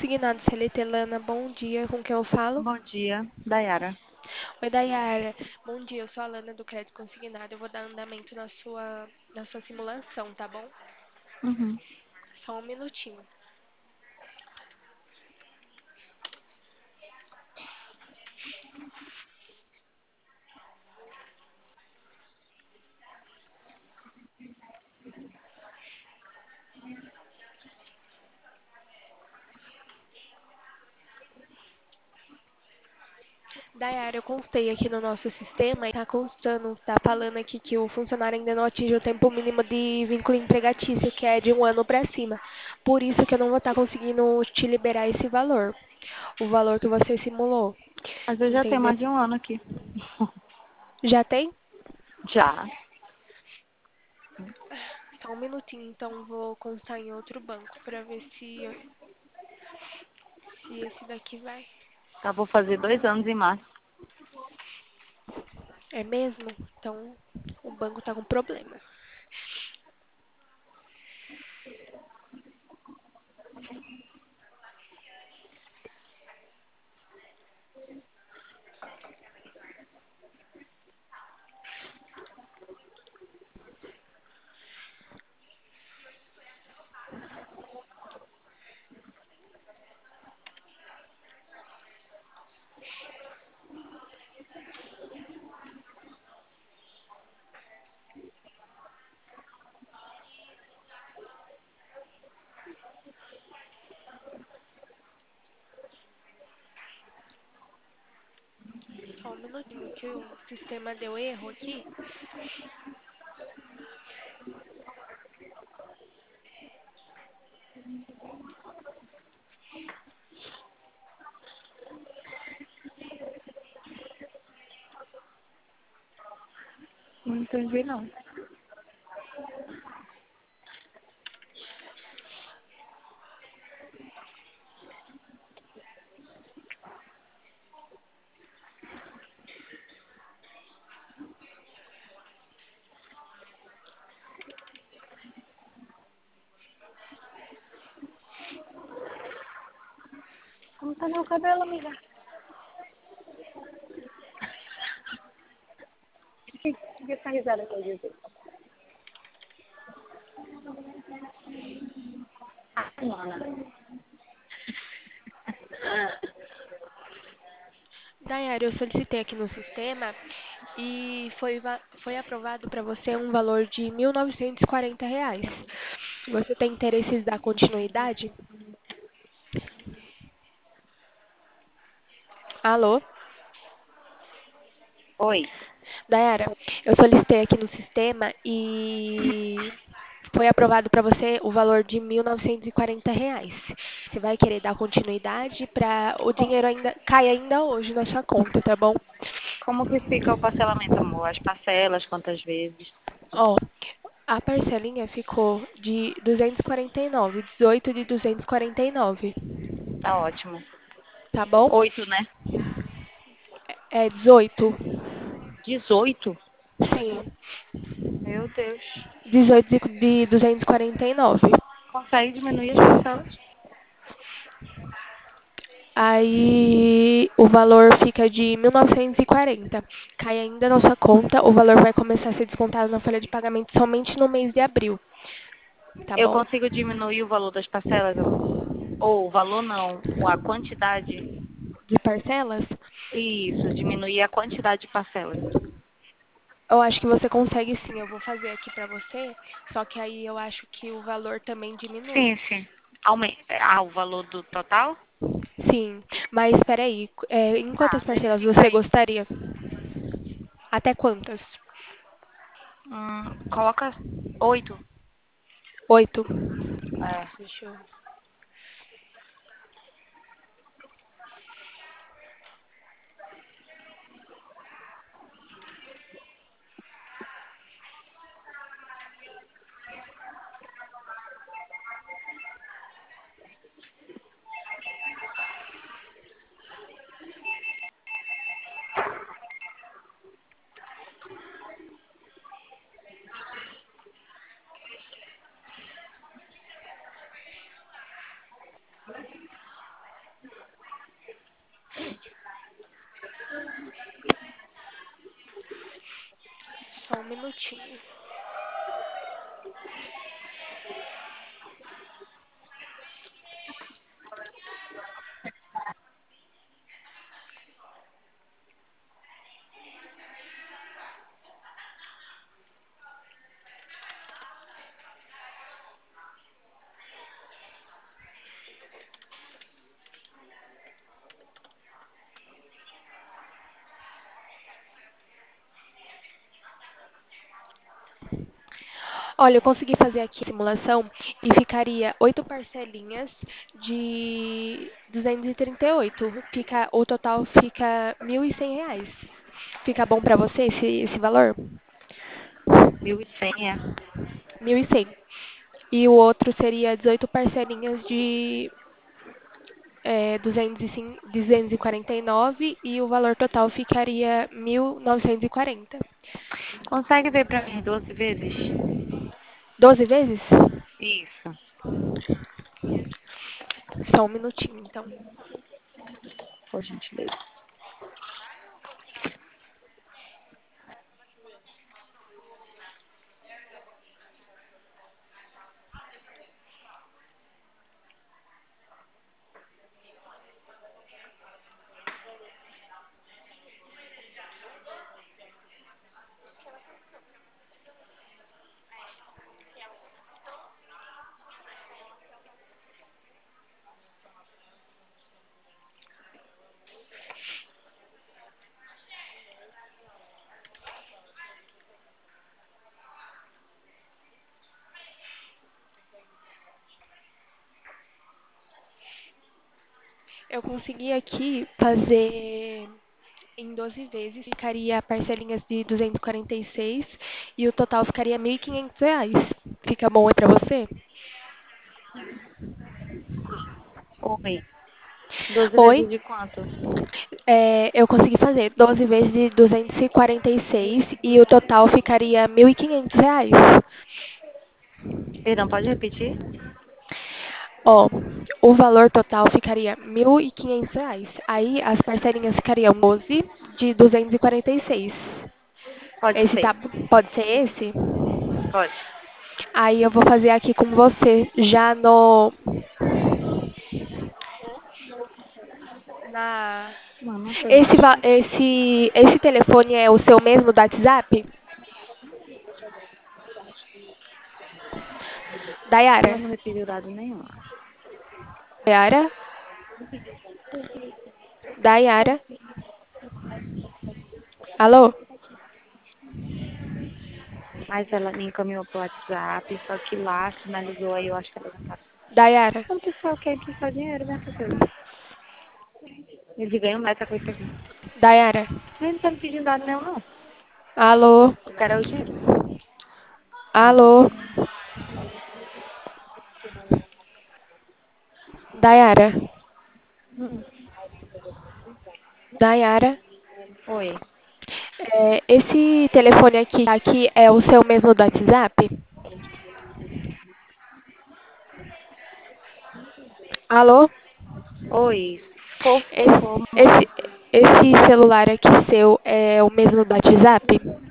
Consignado CLT Lana, bom dia, com quem eu falo? Bom dia, Dayara. Oi, Dayara. Bom dia, eu sou a Lana do Crédito Consignado. Eu vou dar andamento na sua simulação, tá bom? Uhum. Só um minutinho. Dayara, eu constei aqui no nosso sistema e tá constando, tá falando aqui que o funcionário ainda não atinge o tempo mínimo de vínculo empregatício, que é de um ano pra cima. Por isso que eu não vou estar conseguindo te liberar esse valor, o valor que você simulou, Mas eu já tenho entendeu? mais de um ano aqui. Já tem? Já. Só um minutinho, então vou constar em outro banco pra ver se esse daqui vai. Tá, vou fazer 2 anos em março. É mesmo? Então o banco tá com problema. Só um minutinho que o sistema deu erro aqui. Não entendi, não. Como tá meu cabelo, amiga? Que essa risada que eu disse? Ah, Ana. Daiane, eu solicitei aqui no sistema e foi aprovado para você um valor de R$ 1.940. Você tem interesse em dar continuidade? Alô? Oi. Dayara, eu solicitei aqui no sistema e foi aprovado para você o valor de R$ 1.940. Você vai querer dar continuidade para o Co- dinheiro ainda cai ainda hoje na sua conta, tá bom? Como que fica o parcelamento, amor? As parcelas, quantas vezes? Ó, a parcelinha ficou de 249, 18 de 249, Tá ótimo. tá bom? 8, né? É 18. 18? Sim, Meu Deus. 18 de 249. Consegue diminuir as parcelas? Aí o valor fica de 1.940. Cai ainda na sua conta, o valor vai começar a ser descontado na folha de pagamento somente no mês de abril, tá Eu bom? consigo diminuir o valor das parcelas, amor? Ou o valor não, a quantidade. De parcelas, Isso, diminuir a quantidade de parcelas. eu acho que você consegue sim. Eu vou fazer aqui pra você, só que aí eu acho que o valor também diminui. Sim, sim. O valor do total? Sim, mas peraí, em quantas Tá, parcelas verifica você aí. gostaria? Até quantas? Coloca 8. 8. É. Deixa eu. minutinho. Olha, eu consegui fazer aqui a simulação e ficaria 8 parcelinhas de 238. Fica, o total fica R$ 1.100. Fica bom pra você esse valor? 1.100, é? 1.100. E o outro seria 18 parcelinhas de 249 e o valor total ficaria 1.940. Consegue ver pra mim 12 vezes? 12 vezes? Isso, Só um minutinho, então. por gentileza. Eu consegui aqui fazer em 12 vezes, ficaria parcelinhas de 246 e o total ficaria R$ 1.500. Fica bom aí pra você? Oi. 12 Oi? vezes de quanto? Eu consegui fazer 12 vezes de 246 e o total ficaria R$ 1.500. Perdão, pode repetir? Ó, o valor total ficaria R$ 1.500. Aí as parcelinhas ficariam 12 de 246. Pode Esse ser. tá, pode ser esse? Pode. Aí eu vou fazer aqui com você já no na Mano, não foi esse baixo. esse telefone é o seu mesmo do WhatsApp? Ela Dayara? não me pediu dado nenhum. Dayara? Dayara? Alô? Mas ela me encaminhou pro WhatsApp, só que lá finalizou aí, eu acho que ela já tá. Dayara? O pessoal quer aqui só dinheiro, né, professor? Eles ganham mais essa coisa aqui. Dayara? Ele não tá me pedindo dado nenhum, não. Alô? Eu quero é o dinheiro. Alô? Dayara? Hum. Dayara? Oi. Esse telefone aqui é o seu mesmo do WhatsApp? Alô? Oi. For, se Esse, for, esse, esse celular aqui seu é o mesmo do WhatsApp?